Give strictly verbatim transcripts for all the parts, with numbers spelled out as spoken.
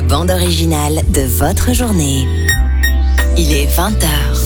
bande originale de votre journée. Il est vingt heures.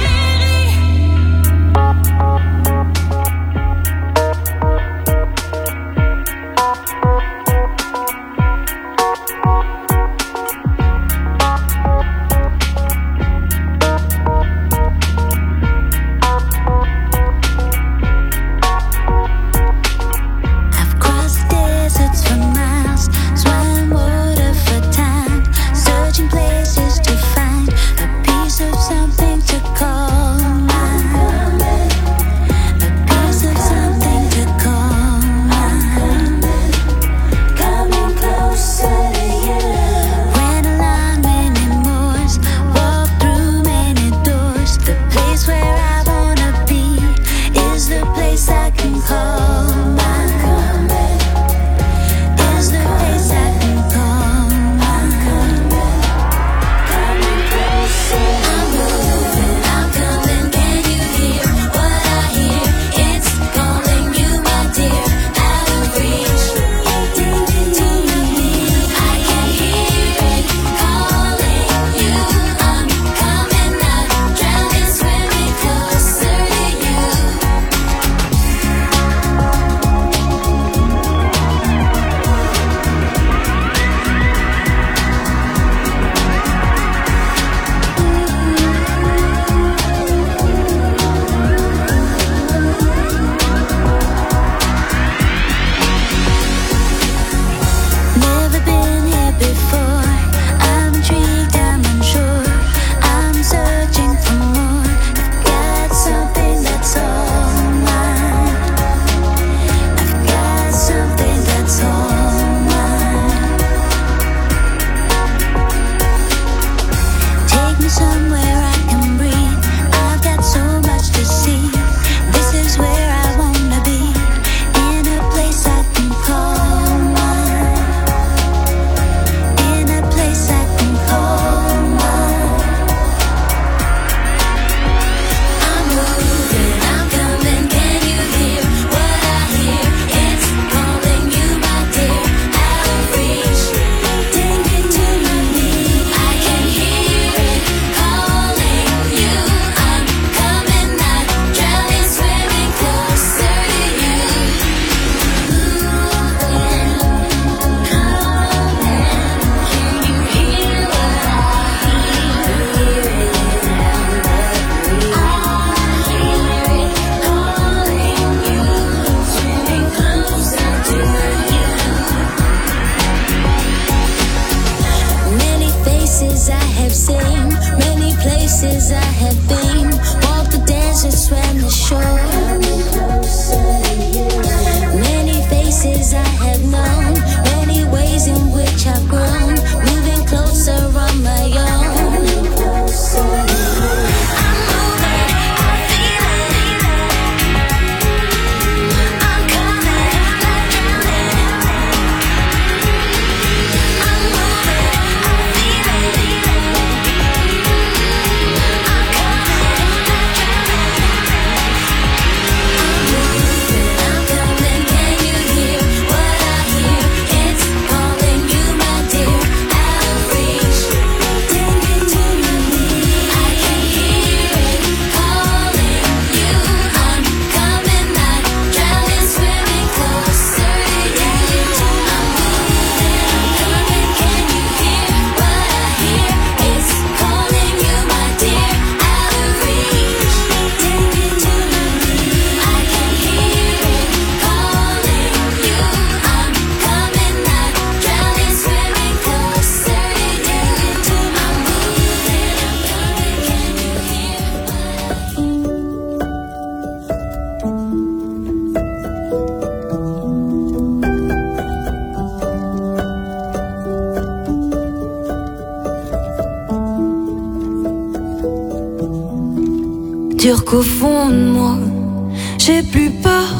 Dire qu'au fond de moi, j'ai plus peur.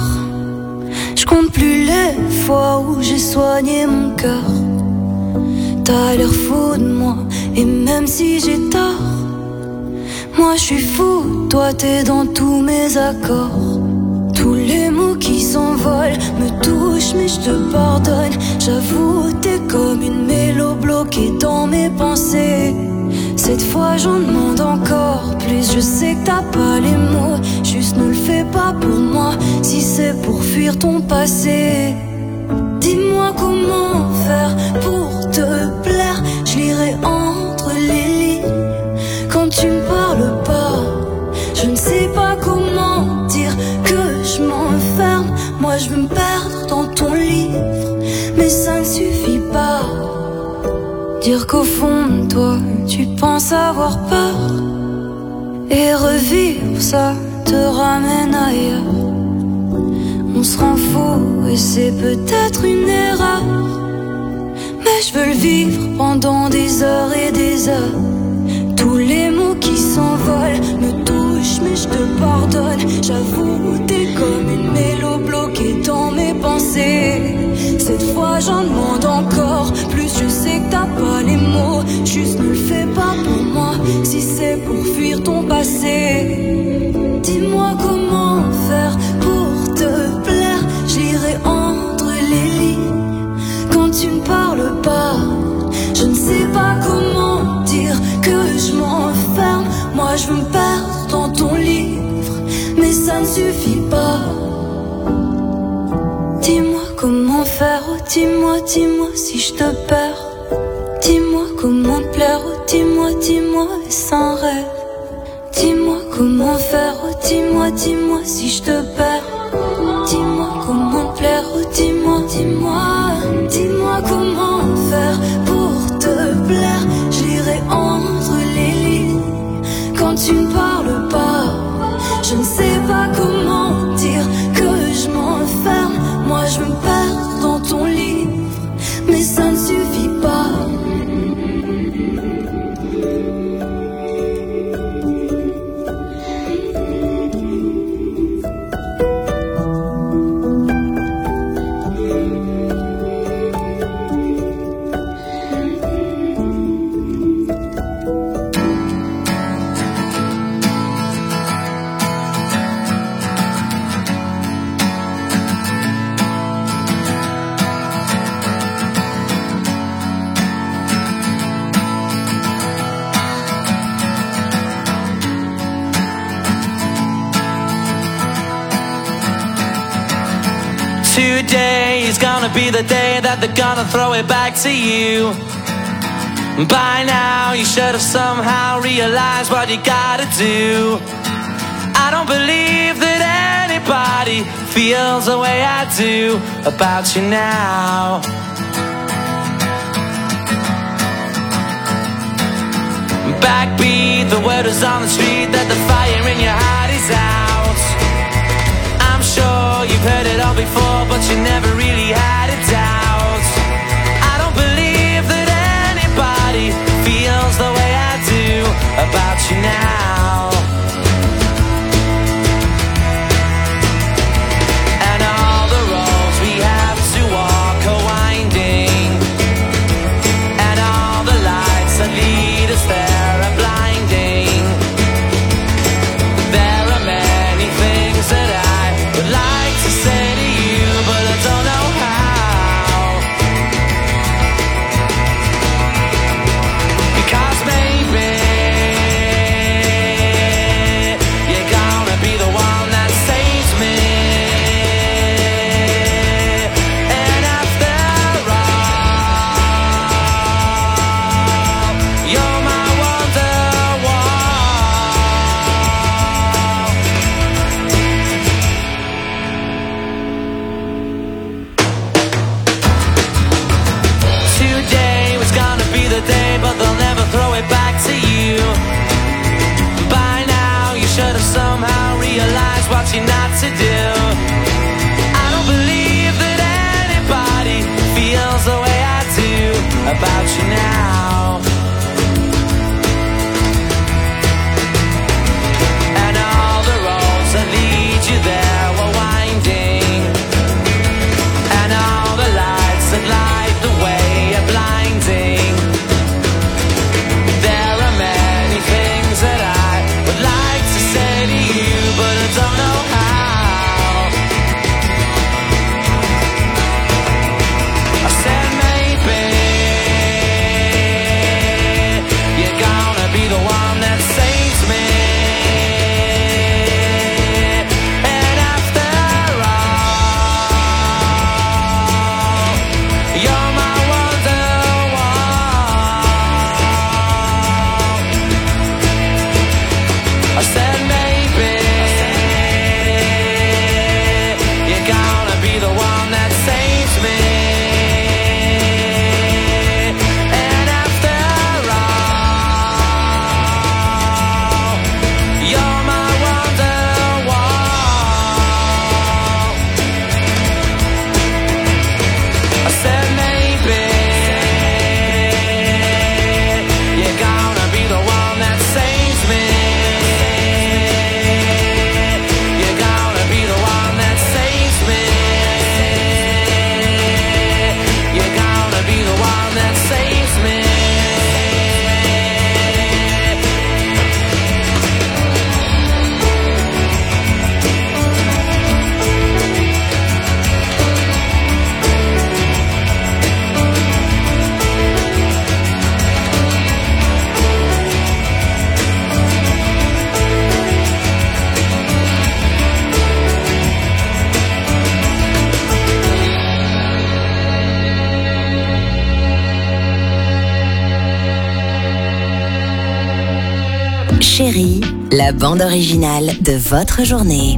Je compte plus les fois où j'ai soigné mon cœur. T'as l'air fou de moi, et même si j'ai tort, moi je suis fou, toi t'es dans tous mes accords. Tous les mots qui s'envolent me touchent mais je te pardonne. J'avoue t'es comme une mélo bloquée dans mes pensées. Cette fois j'en demande encore plus. Je sais que t'as pas les mots, juste ne le fais pas pour moi. Si c'est pour fuir ton passé, dis-moi comment faire pour te plaire. Je lirai entre les lignes quand tu ne parles pas. Je ne sais pas comment dire que je m'enferme. Moi je veux me perdre dans ton livre, mais ça ne suffit pas. Dire qu'au fond de toi tu penses avoir peur, et revivre ça te ramène ailleurs. On se rend fou et c'est peut-être une erreur, mais je veux le vivre pendant des heures et des heures. Tous les mots qui s'envolent me touchent mais je te pardonne. J'avoue t'es comme une mélo bloquée dans mes pensées. Cette fois j'en demande encore plus. Je sais que t'as pas les mots, juste ne le fais pas pour moi. Si c'est pour fuir ton passé, dis-moi comment faire pour te plaire. J'irai entre les lignes quand tu ne parles pas. Je ne sais pas comment dire que je m'enferme. Moi je veux me perdre dans ton livre, mais ça ne suffit pas. Dis-moi comment faire, oh dis-moi, dis-moi si je te perds. Dis-moi comment te plaire, oh dis-moi, dis-moi et sans rêve. Dis-moi comment faire, oh dis-moi, dis-moi si je te perds. Dis-moi comment te plaire, oh dis-moi, dis-moi. Dis-moi comment faire pour te plaire. J'irai entre les lignes quand tu ne parles pas. Je ne sais pas comment dire que je m'enferme. Moi je veux me perdre dans ton livre, mais ça ne suffit pas. Today is gonna be the day that they're gonna throw it back to you. By now you should have somehow realized what you gotta do. I don't believe that anybody feels the way I do about you now. Backbeat, the word is on the street that the fire in your heart is out. I'm sure you've heard it all before, but you never really had a doubt. I don't believe that anybody feels the way I do about you now. And all the roads we have to walk are winding, and all the lights that lead us there are blinding. There are many things that I would like to say to you, but I don't know how. Because maybe you're gonna be the one that saves me. And after all, you're my wonderwall. Today was gonna be the day, but they'll never throw it back to you. By now you should have somehow realized what you're not to do. I don't believe that anybody feels the way I do about you now. And all the roads that lead you there were winding, and all the lights that light the way are blinding. There are many things that I would like to say to you, but I don't know how. said maybe you're gonna be the one that saves me. And after all, you're my wonderwall. I said maybe you're gonna be the one that saves me. You're gonna be the one that saves me. You're gonna be the one that saves me. Chérie, la bande originale de votre journée.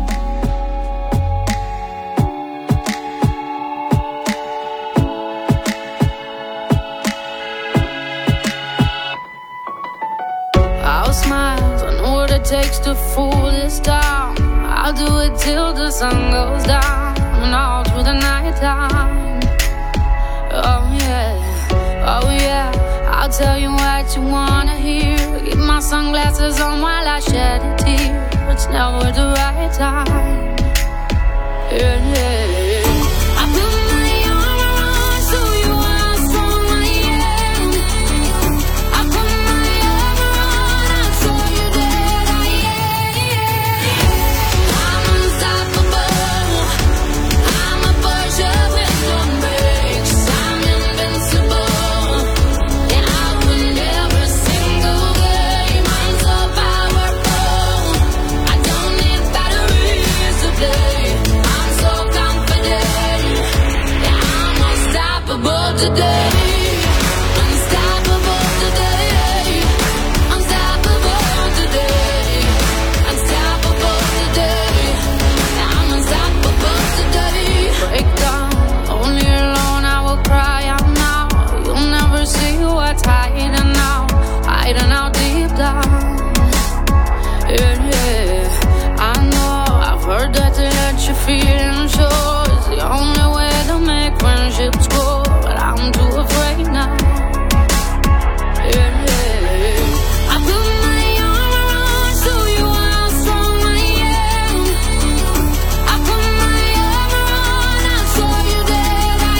I'll smile, I know what it takes to fool this town. I'll do it till the sun goes down and all through the night time. Oh yeah, oh yeah, I'll tell you what you wanna hear. Keep my sunglasses on while I shed a tear. It's never the right time. Yeah, yeah. I put my arm around so you are strong I am. I put my arm around, I saw you that I am. I'm unstoppable. I'm a Porsche with no brakes. I'm invincible. And I win every single game. I'm so powerful. I don't need batteries to play. I'm so confident. Yeah, I'm unstoppable today. Unstoppable today. Unstoppable today. Unstoppable today. Yeah, I'm unstoppable today. Break down, only alone I will cry out now. You'll never see what's hiding out, hiding out deep down. Yeah, yeah. I know, I've heard that to let you feel and show is the only way to make friendships grow, but I'm too afraid now. Yeah, yeah. I put my arm around so you how strong I am. I put my arm around, I saw you that I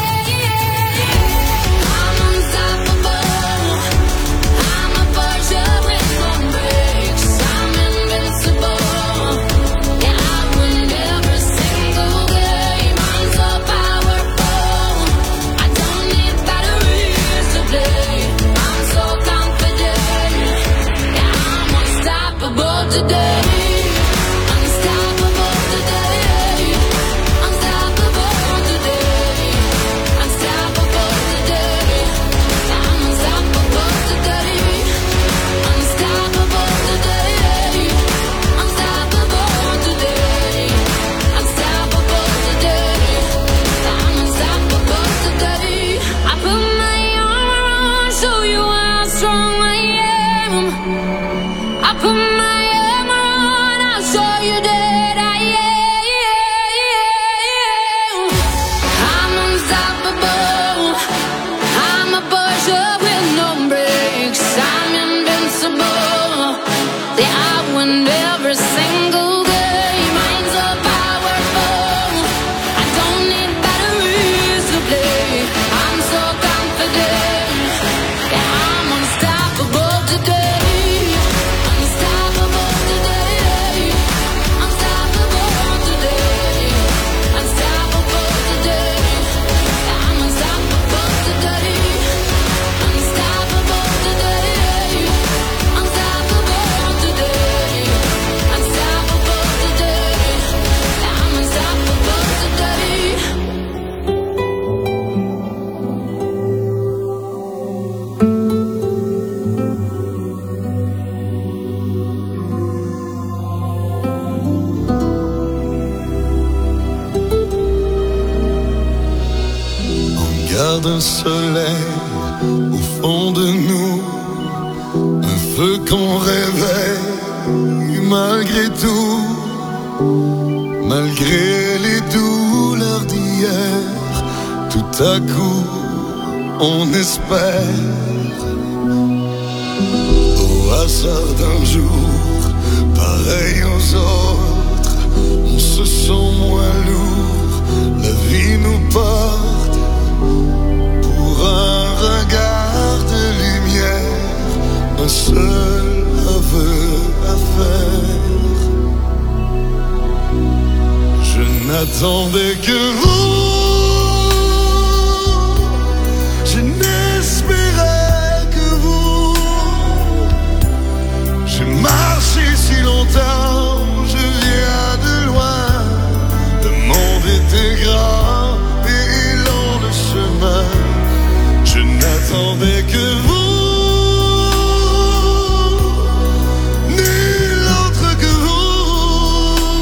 am. I'm unstoppable. I'm a Porsche with no brakes. I'm invincible. Yeah, I win every single game. I'm so powerful. I don't need batteries to play. I'm so confident. Yeah, I'm unstoppable today. Unstoppable today. Unstoppable today. Unstoppable today. I'm unstoppable today. Unstoppable today. Unstoppable today. Unstoppable today. I'm unstoppable today. I put my arm around, show you how strong I am. I put my arm around, I'll show you that I am. I'm unstoppable. I'm a Porsche with no brakes. I'm invincible. Yeah, I win every single game. I'm so powerful. I don't need batteries to play. I'm so confident. Yeah, I'm unstoppable today. Unstoppable d'un soleil au fond de nous, un feu qu'on réveille malgré tout, malgré les douleurs d'hier, tout à coup on espère. Au hasard d'un jour, pareil aux autres, on se sent moins lourd, la vie nous porte pour un regard de lumière, un seul aveu à faire. Je n'attendais que vous, je n'espérais que vous. J'ai marché si longtemps, je viens de loin, le monde était grand et long le chemin. Je n'attendais que vous, nul autre que vous.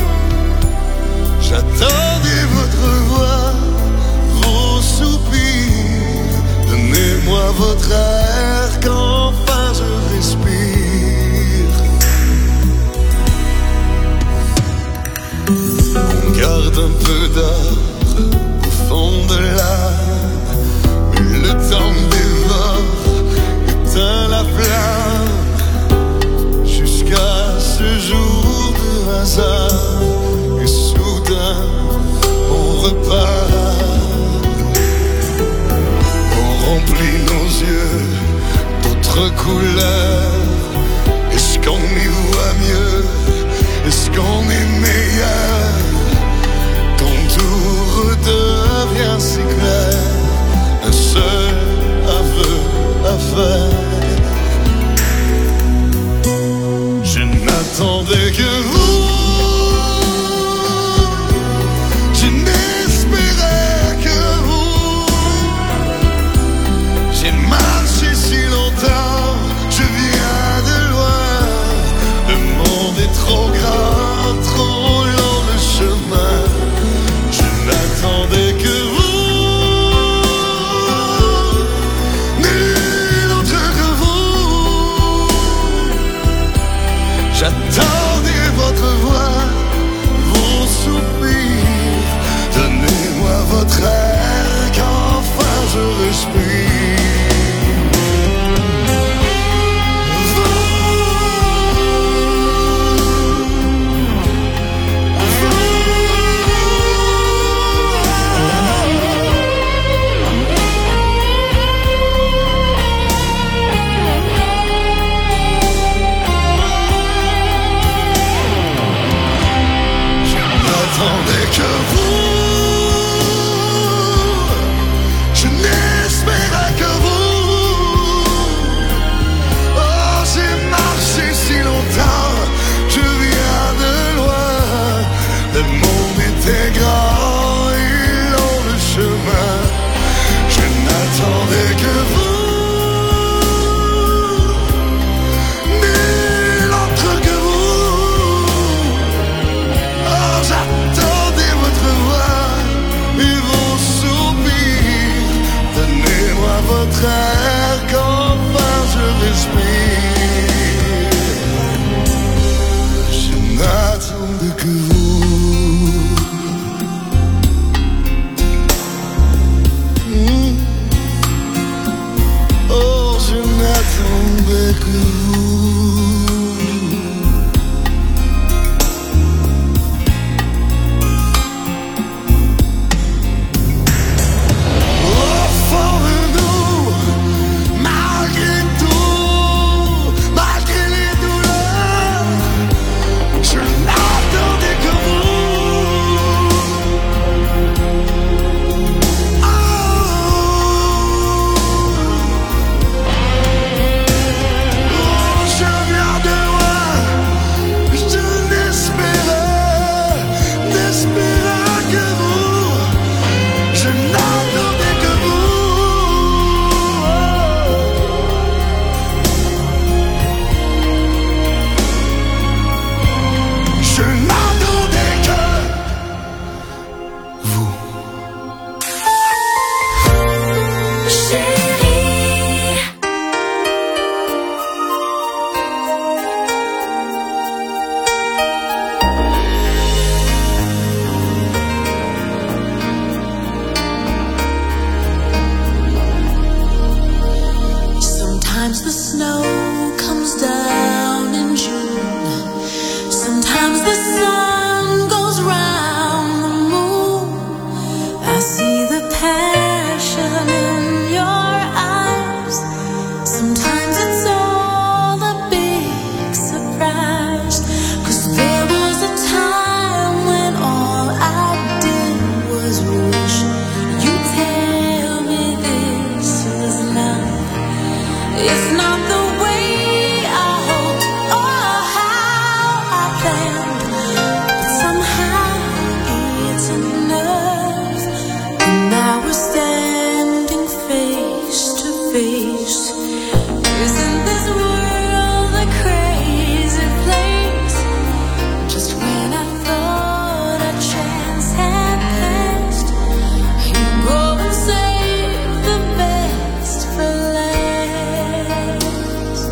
J'attendais votre voix, vos soupirs, donnez-moi votre air qu'enfin je respire. On garde un peu d'or au fond de l'âme, mais le temps dévore, éteint la flamme, jusqu'à ce jour de hasard, et soudain on repart. On remplit nos yeux d'autres couleurs. Est-ce qu'on y voit mieux? Est-ce qu'on est meilleur? Quand tout redevient si clair, un seul aveu à faire. Je n'attendais que vous, je n'espérais que vous. J'ai marché si longtemps, je viens de loin, le monde est trop grand, trop long le chemin. Je n'attendais que vous, nul autre que vous. J'attendais votre voix, vos soupirs, donnez-moi votre air qu'enfin je respire. J'attendais que vous, je n'espérais que vous. Oh, j'ai marché si longtemps, je viens de loin, le monde était grand et long le chemin. Je n'attendais que vous, nul autre que vous. Oh, j'attendais votre voix et vos soupirs, donnez-moi votre air qu'enfin je respire. Je n'attendais que vous. Mmh. Oh, je n'attendais que vous. Au fond de nous, malgré tout, malgré les douleurs, je n'attendais que vous. Oh, Sometimes the snow comes down in June. Sometimes the sun goes round the moon. I see the passion in your eyes. Sometimes it's all a big surprise. 'Cause there was a time when all I did was wish you'd tell me this was love. It's not the way I hoped or how I planned, but somehow it's enough. And now we're standing face to face. Isn't this world a crazy place? Just when I thought a chance had passed, you go and save the best for last.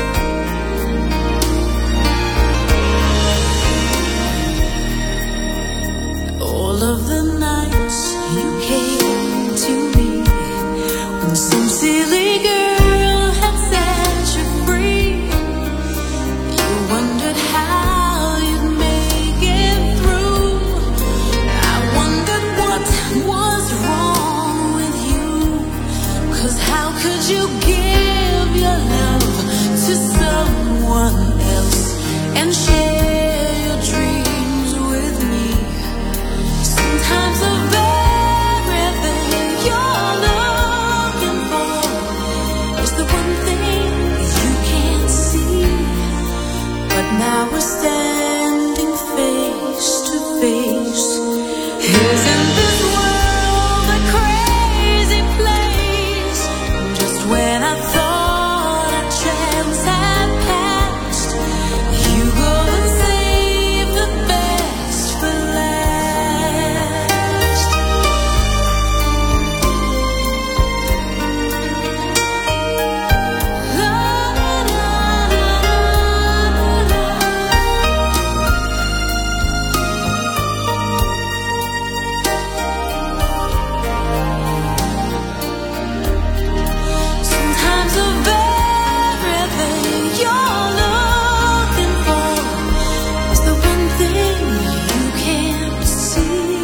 All of the nights you came to me, when some silly girl had set you free, you wondered how you'd make it through. I wondered what was wrong with you. 'Cause how could you give your love to someone else and share your dreams with me? Sometimes the very thing you're looking for is the one thing you can't see. But now we're standing face to face. Isn't this world a crazy place? Just when I thought a chance had passed, you go and save the best for last. La, la, la, la, la, la. Sometimes the very thing you're looking for is the one thing you can't see.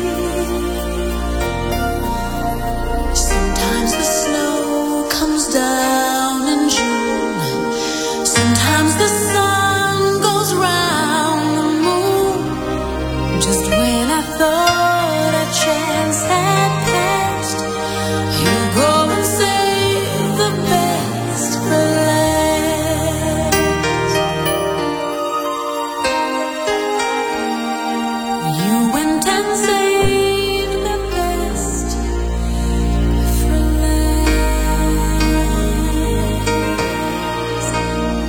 Sometimes the snow comes down in June. Sometimes the sun goes round the moon. Just when I thought a chance had passed, you go and save the best for last. You went and saved the best for last.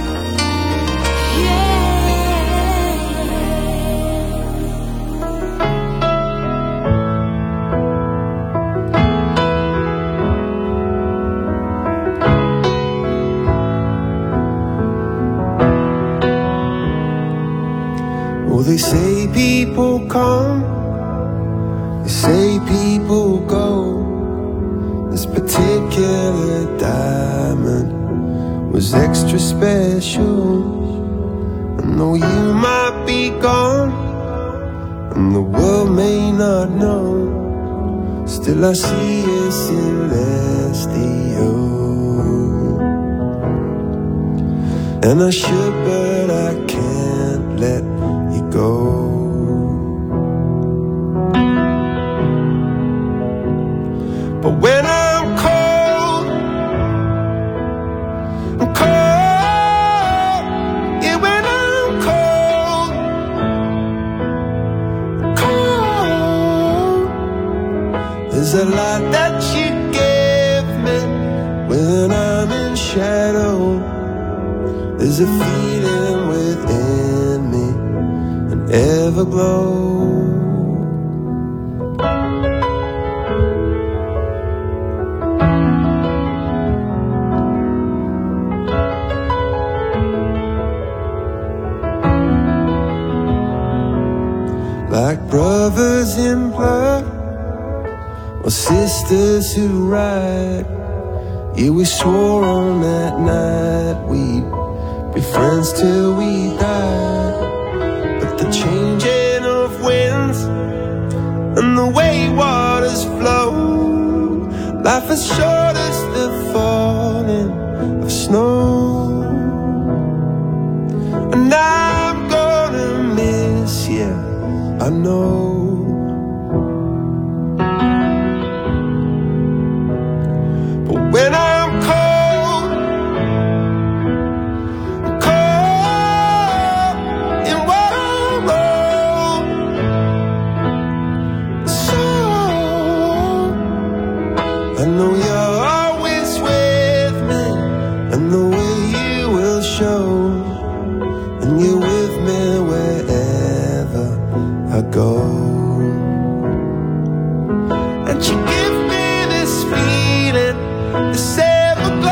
Oh, they say people come, they say people go. This particular diamond was extra special. And though you might be gone, and the world may not know, still I see a celestial. And I should, but I can't let you go. But when I'm cold, I'm cold. Yeah, when I'm cold, cold. There's a lot that you give me when I'm in shadow. There's a feeling within me, an everglow. Like brothers in blood, or sisters who ride Yeah, we swore on that night we'd be friends till we died. But the changing of winds and the way waters flow, life is short as the falling of snow. And I'm gonna miss you, I know. But when I'm cold, cold in what I wrote, so I know you're always with me, and the way you will show, and you're with me wherever I go. And you give me this feeling, this everglow.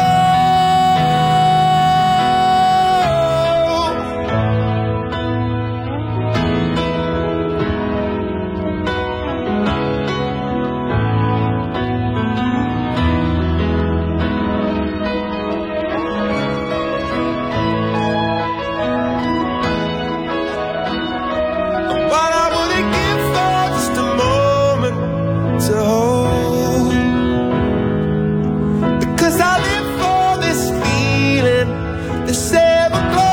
What I wouldn't give for just a moment to hold, because I live for this feeling, this everglow.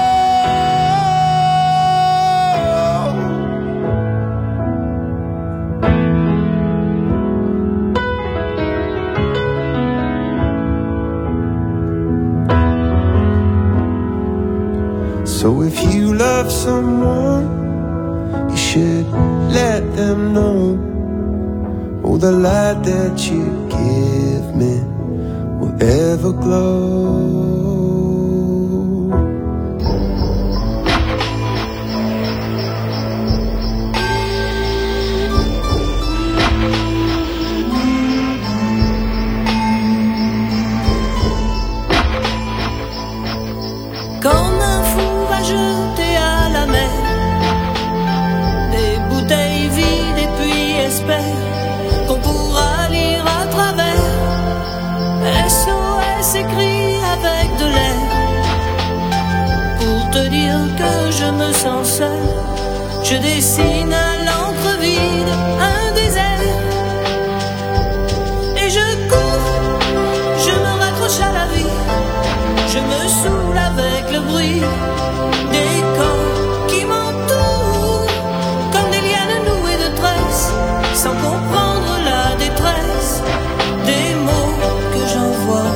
So if you love someone, you should let them know. Oh, the light that you give me will ever glow. Comme un fou va jeter à la mer des bouteilles vides et puis espère qu'on pourra lire à travers. S O S écrit avec de l'air pour te dire que je me sens seul. Je dessine à l'encre vide un désert et je cours, je me raccroche à la vie. Je me saoule avec le bruit des corps qui m'entourent, comme des lianes nouées de tresses, sans comprendre la détresse des mots que j'envoie.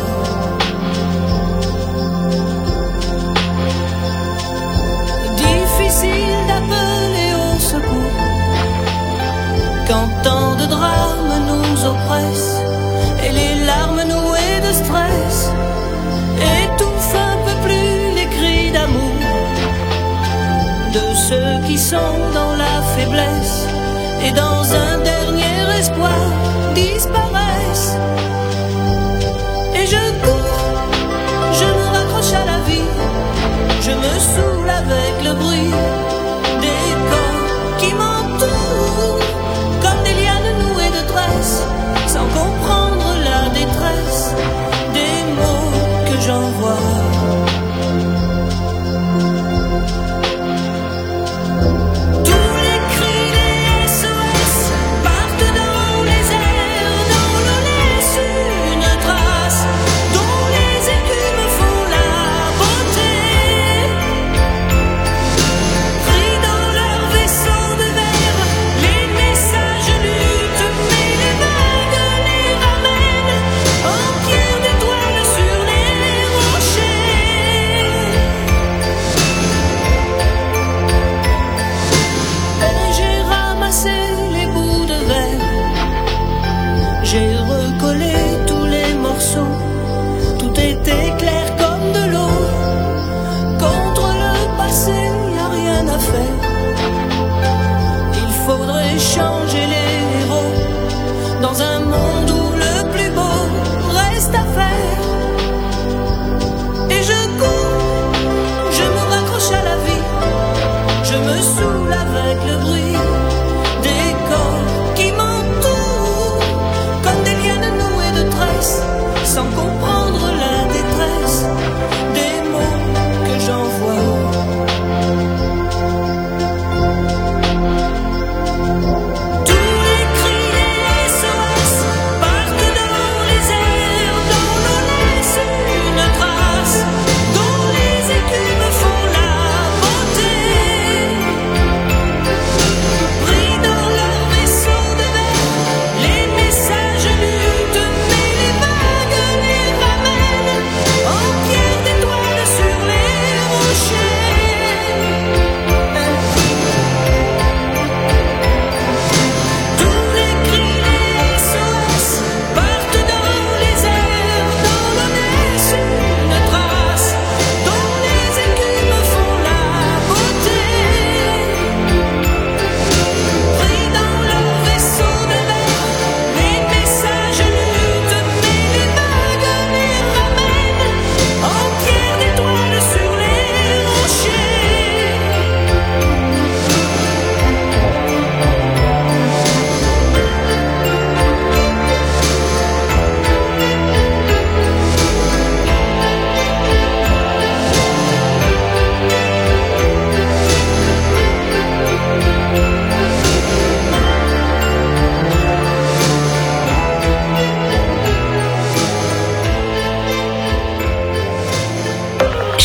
Difficile d'appeler au secours quand tant de drames nous oppressent et les larmes nouées de stress étouffe un peu plus les cris d'amour de ceux qui sont dans la faiblesse et dans un dernier espoir disparaissent. Et je cours, je me raccroche à la vie, je me saoule avec le bruit des corps qui m'entourent, comme des lianes nouées de tresses, sans comprendre la détresse des mots que j'envoie. Tous les cris des S O S partent dans les airs, dans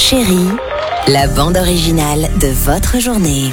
Chérie, la bande originale de votre journée.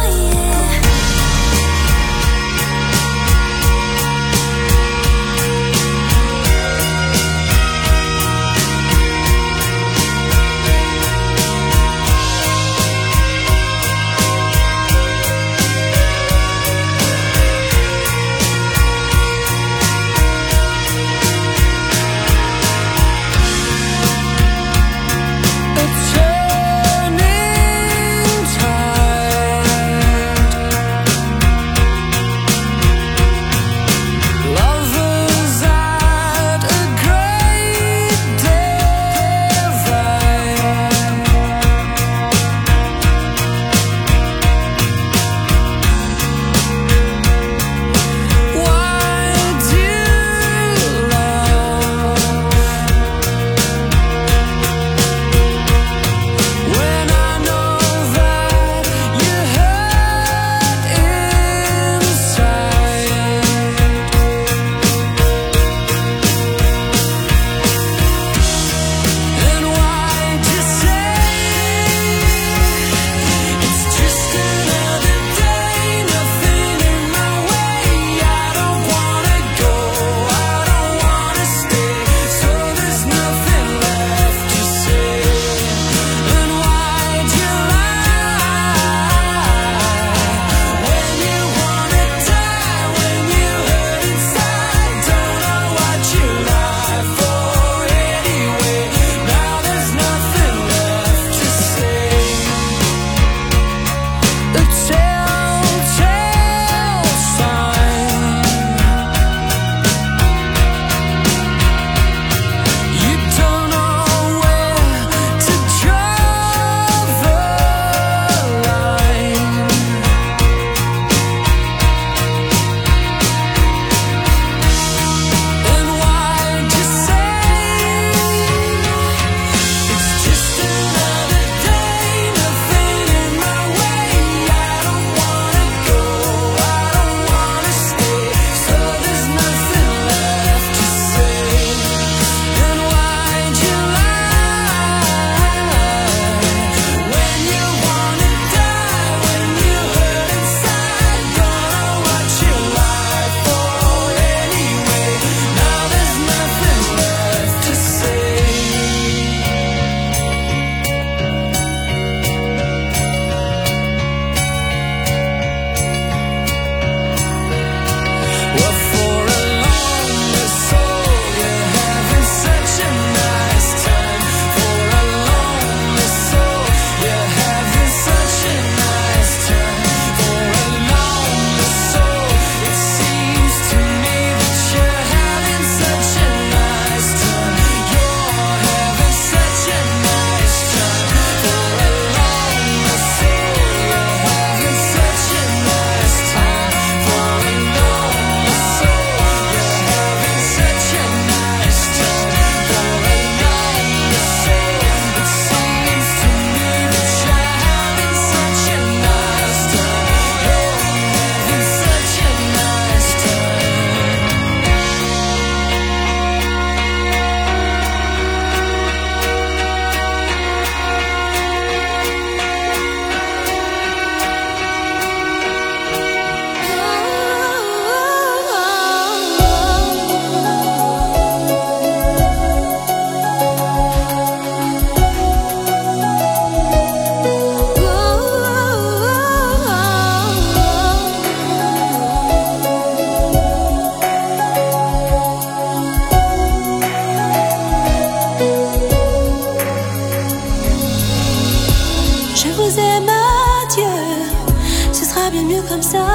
comme ça.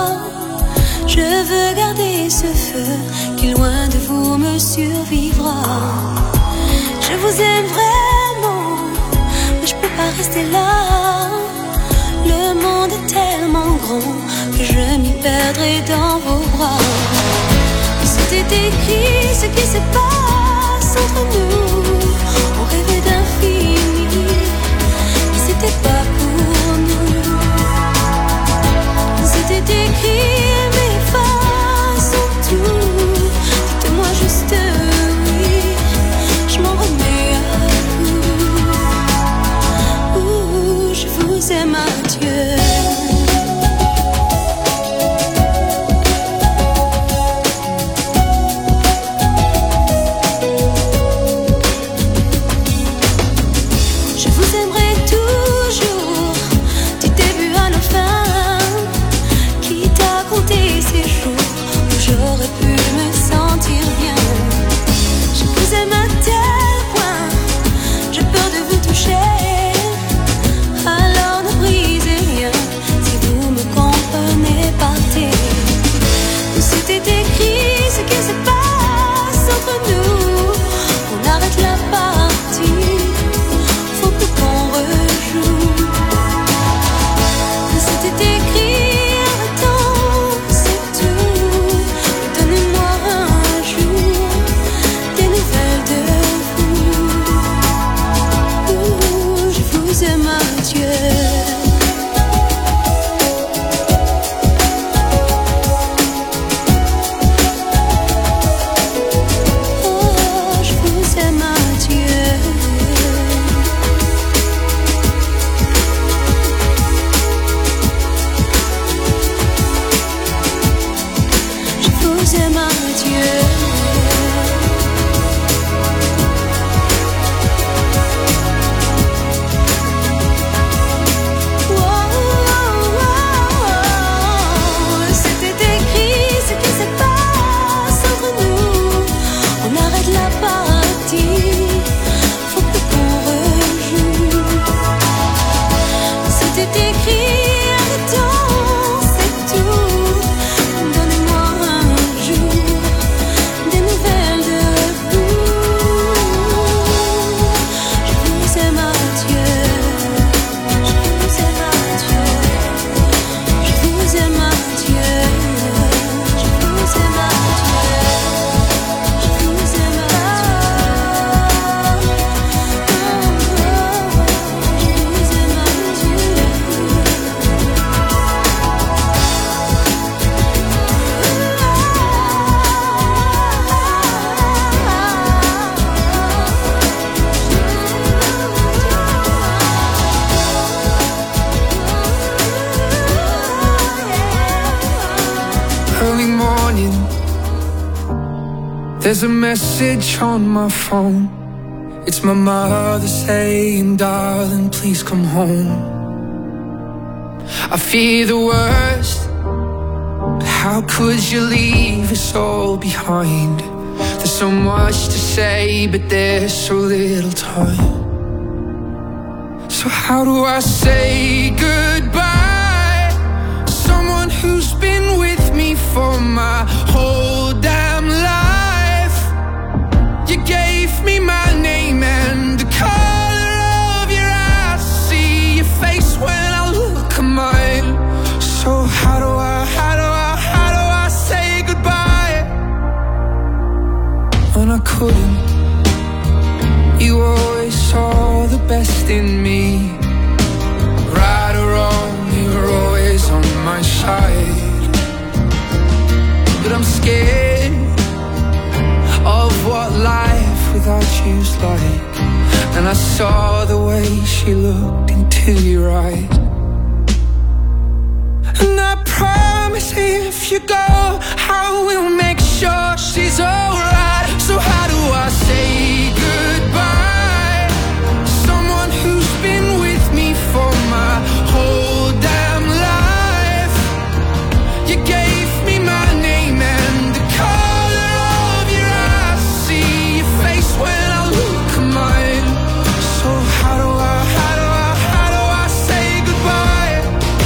Je veux garder ce feu qui loin de vous me survivra. Je vous aime vraiment, mais je peux pas rester là. Le monde est tellement grand que je m'y perdrai dans vos bras. C'était écrit ce qui se passe entre nous. On rêvait d'infini, mais c'était pas pour nous. C'était écrit, mais façon tout. Dites-moi juste oui, je m'en remets à vous. Dieu. There's a message on my phone. It's my mother saying, darling, please come home. I fear the worst, but how could you leave us all behind? There's so much to say, but there's so little time. So how do I say goodbye? Someone who's been with me for my whole damn life. You gave me my name and the color of your eyes. See your face when I look at mine. So how do I, how do I, how do I say goodbye? When I couldn't, you always saw the best in me. Right or wrong, you were always on my side. But I'm scared of what life without you's like. And I saw the way she looked into your eyes. And I promise if you go, I will make sure she's alright. So how do I say goodbye? Someone who's been with me for my whole damn life. You gave me my name and the color of your eyes. See your face when I look at mine. So how do I, how do I, how do I say goodbye?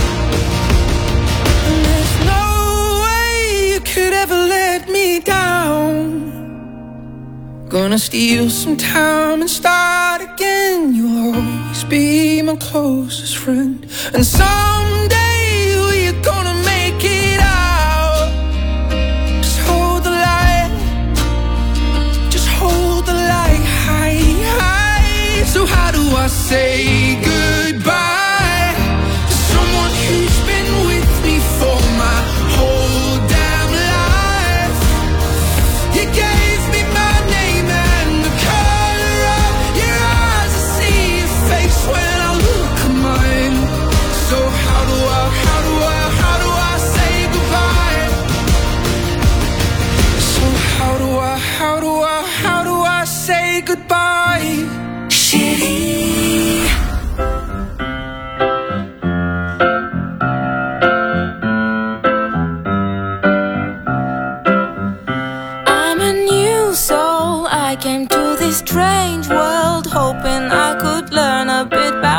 And there's no way you could ever let me down. Gonna steal some time and start again. You'll always be my closest friend. And someday we're gonna make it out. Just hold the light, just hold the light high, high. So how do I say goodbye to someone who's been with me for my whole damn life? You gave me my name and the color of your eyes. I see your face when I look at mine. So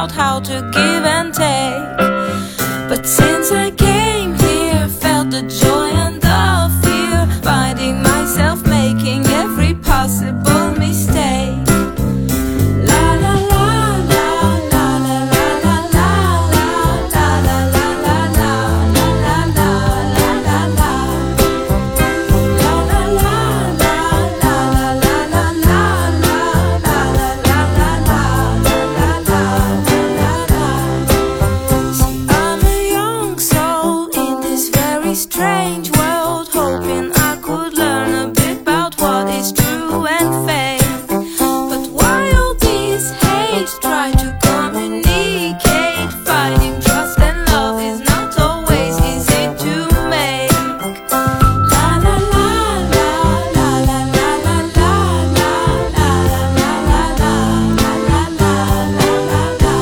about how to give and take. But since I came here, felt the joy and the fear, finding myself making every possible mistake. La la la la la la la la la la la la la la la la la la la. La la la la la la la la la la la la la la. See, I'm a young soul in this very strange world, hoping I could learn a bit about what is true and fake. But why all these hates try to communicate? Finding trust and love is not always easy to make. La la la la la la la la la la la la la la la la la.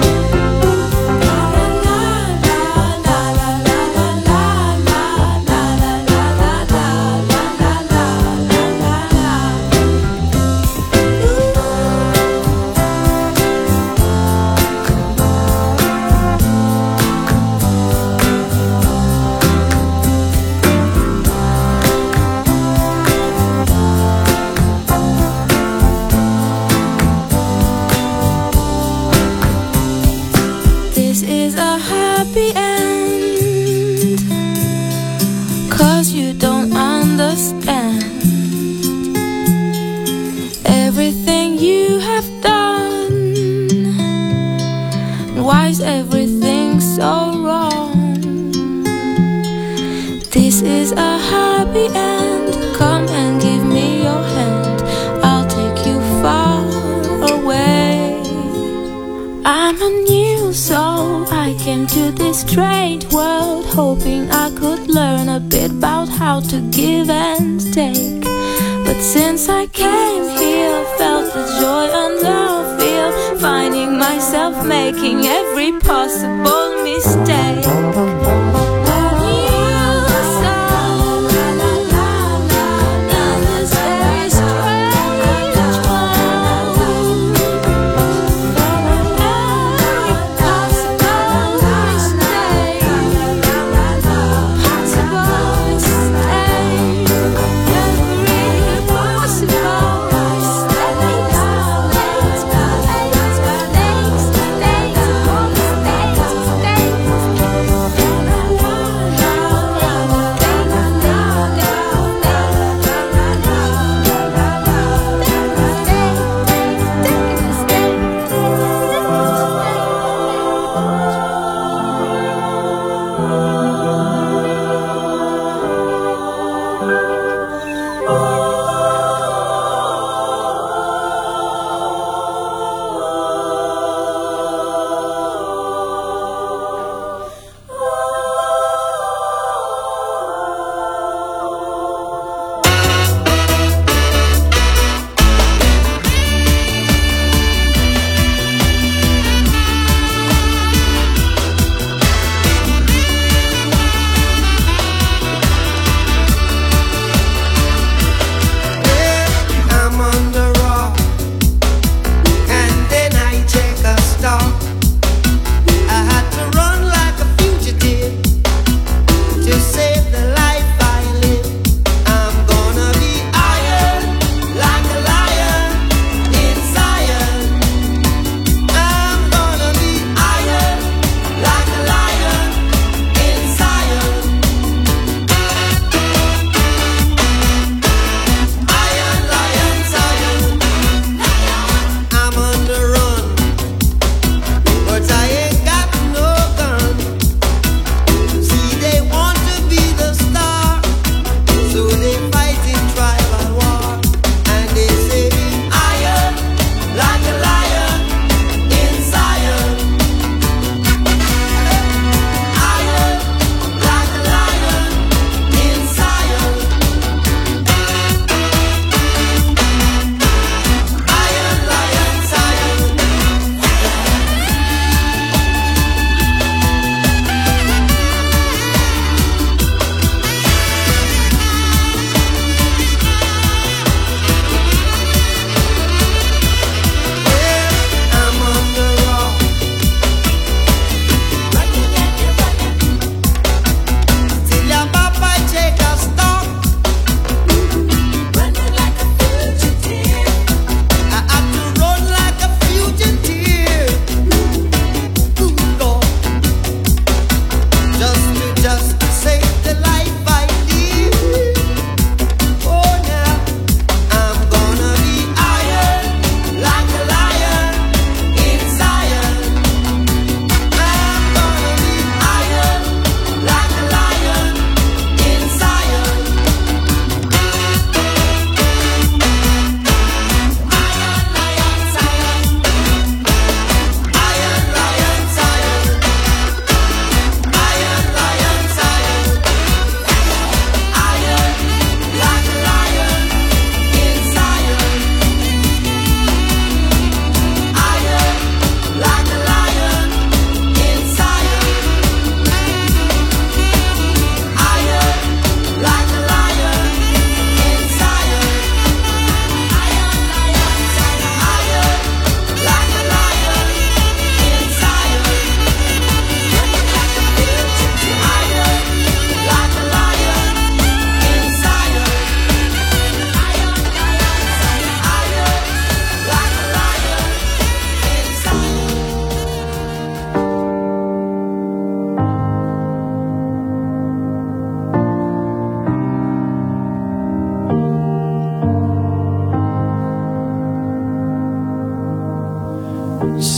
This is a happy end, 'cause you don't understand everything you have done. Why is everything so wrong? This is a happy end. Come and give me your hand, I'll take you far away. I'm a new soul, I came to this strange world, hoping I could learn a bit about how to give and take. But since I came here, felt the joy and the fear, finding myself making every possible mistake. La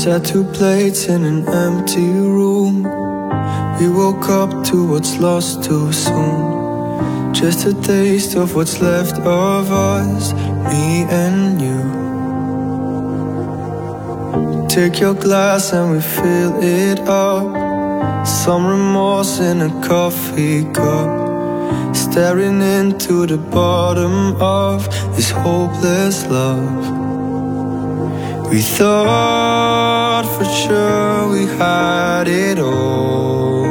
Set two plates in an empty room. We woke up to what's lost too soon. Just a taste of what's left of us, me and you. Take your glass and we fill it up. Some remorse in a coffee cup. Staring into the bottom of this hopeless love. We thought for sure we had it all.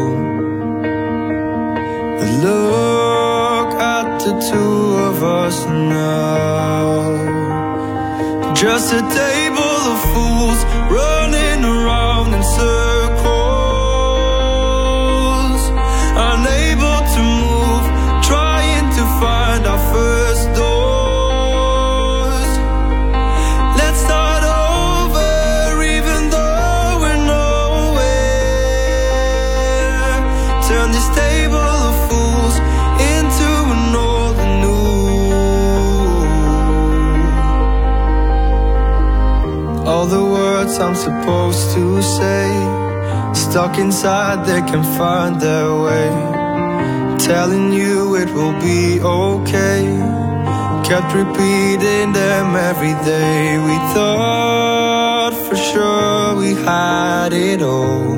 But look at the two of us now. Just a table of fools running around in circles, unable to move, trying to find our first doors. Let's start over even though we're nowhere. Turn this table of fools into an old and new. All the words I'm supposed to say, stuck inside, they can find their way. Telling you it will be okay. Kept repeating them every day. We thought for sure we had it all.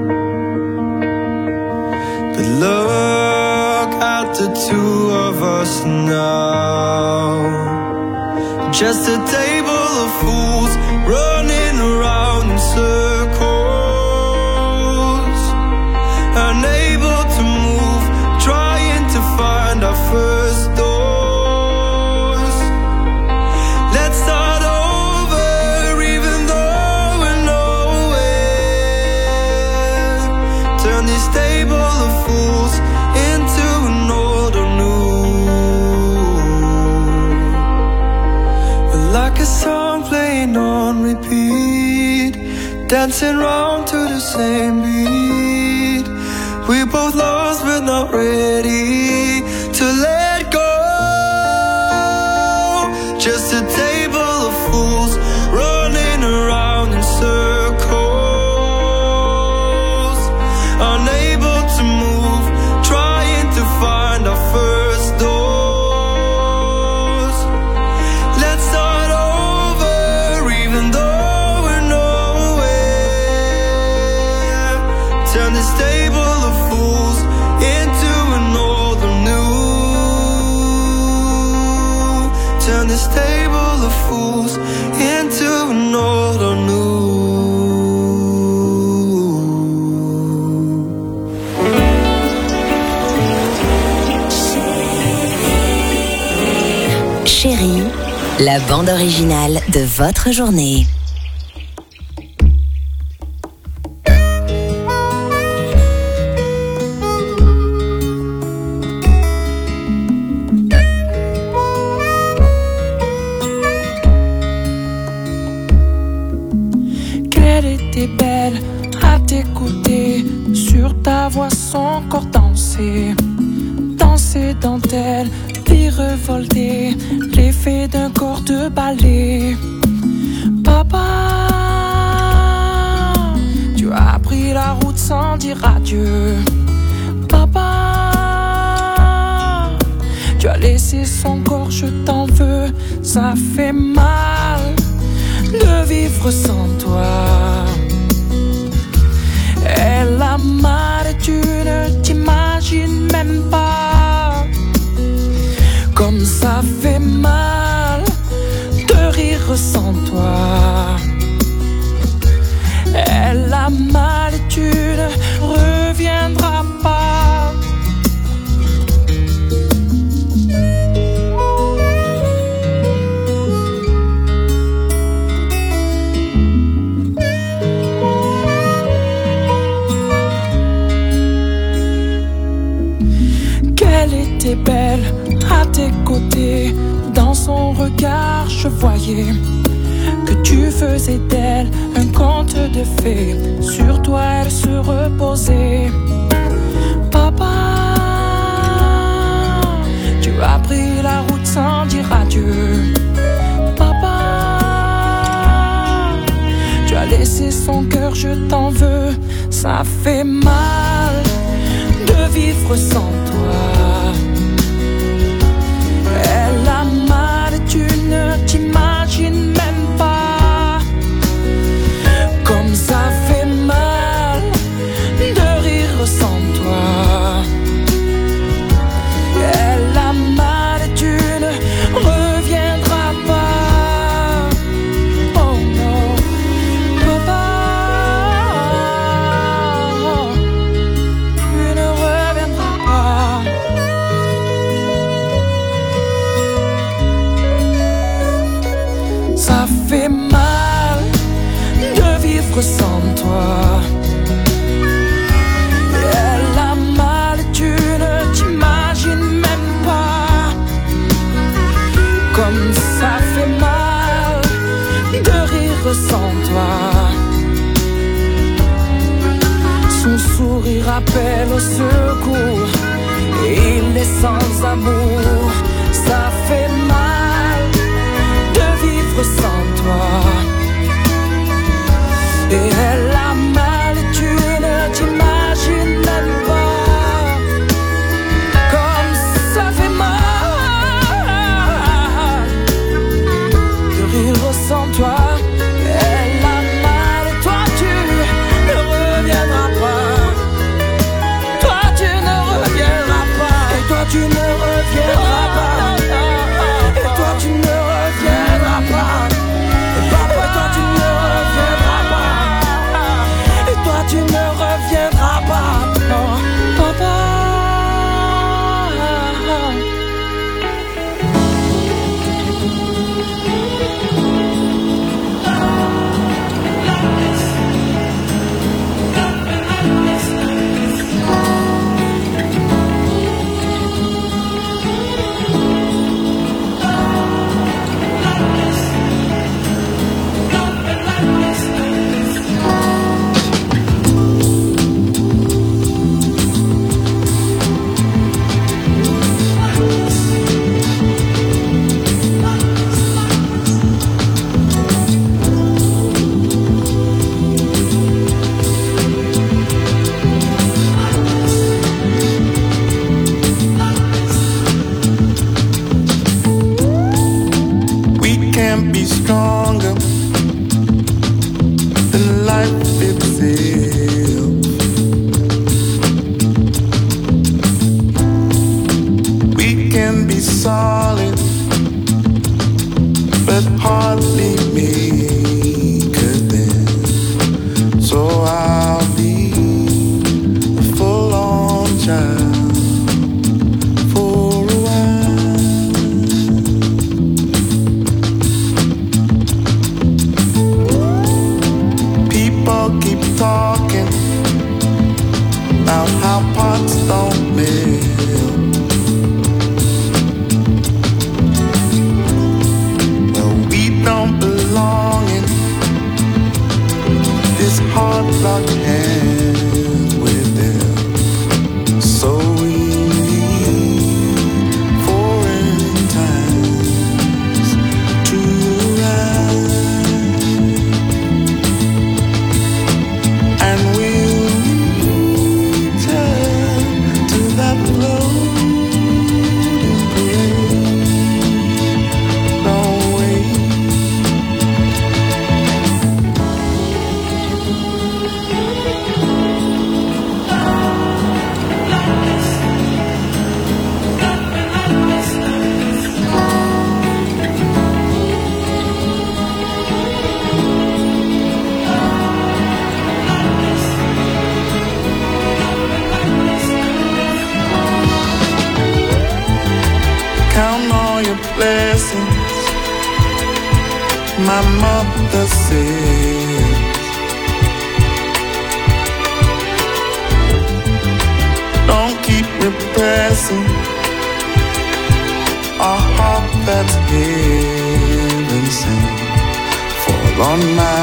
But look at the two of us now. Just a table of fools running around in circles, unable to move, trying to find our first doors. Let's start over even though we're nowhere. Turn this table of fools into an old or new. We're like a song playing on repeat, dancing round to the same beat. We both lost but not ready to let go. Just a table of fools running around in circles, unable to move, trying to find our first doors. Let's start over even though we're nowhere. Turn this table of fools into an old and new. Turn this table of fools into an old or new. Chérie, la bande originale de votre journée. Qu'elle était belle à t'écouter, sur ta voix son corps danser, danser dentelle, vie revoltée, l'effet d'un corps de ballet. Papa, tu as pris la route sans dire adieu. Papa, tu as laissé son corps, je t'en veux, ça fait mal de vivre sans toi. Elle a mal et tu ne t'imagines même pas comme ça fait mal de rire sans toi. Elle a mal et tu ne reviendras pas. Qu'elle était belle à tes côtés, dans son regard je voyais que tu faisais d'elle un conte de fées, sur toi elle se reposait. Papa, tu as pris la route sans dire adieu. Papa, tu as laissé mon cœur, je t'en veux. Ça fait mal de vivre sans toi. Elle a mal et tu ne t'imagines même pas. Comme ça fait mal de rire sans toi. Elle a mal et tu ne reviendras pas. Oh non, papa, tu ne reviendras pas. Ça fait mal de vivre sans toi. Elle a mal et tu ne t'imagines même pas. Comme ça fait mal de rire sans toi. Son sourire appelle au secours. Il est sans amour. Ça fait mal de vivre sans toi. Et elle a mal et tu ne t'imagines même pas. Comme ça fait mal de rire sans toi. Elle a mal et toi tu ne reviendras pas. Toi tu ne reviendras pas. Et toi tu ne reviendras pas. Et toi tu ne reviendras pas. Et papa toi tu ne reviendras pas. Et toi tu ne reviendras pas. Non, papa. We can't be stronger than life itself. We can be solid, but hardly make it then. So I'll be a full-on child for a while. People keep talking about how pots don't melt. Well, we don't belong in this hard rock hand with them. So we need foreign times to rise. And we'll return to that floating parade. Don't wait. Count all your blessings, my mother says. Don't keep repressing a heart that's heaven sent. Fall on my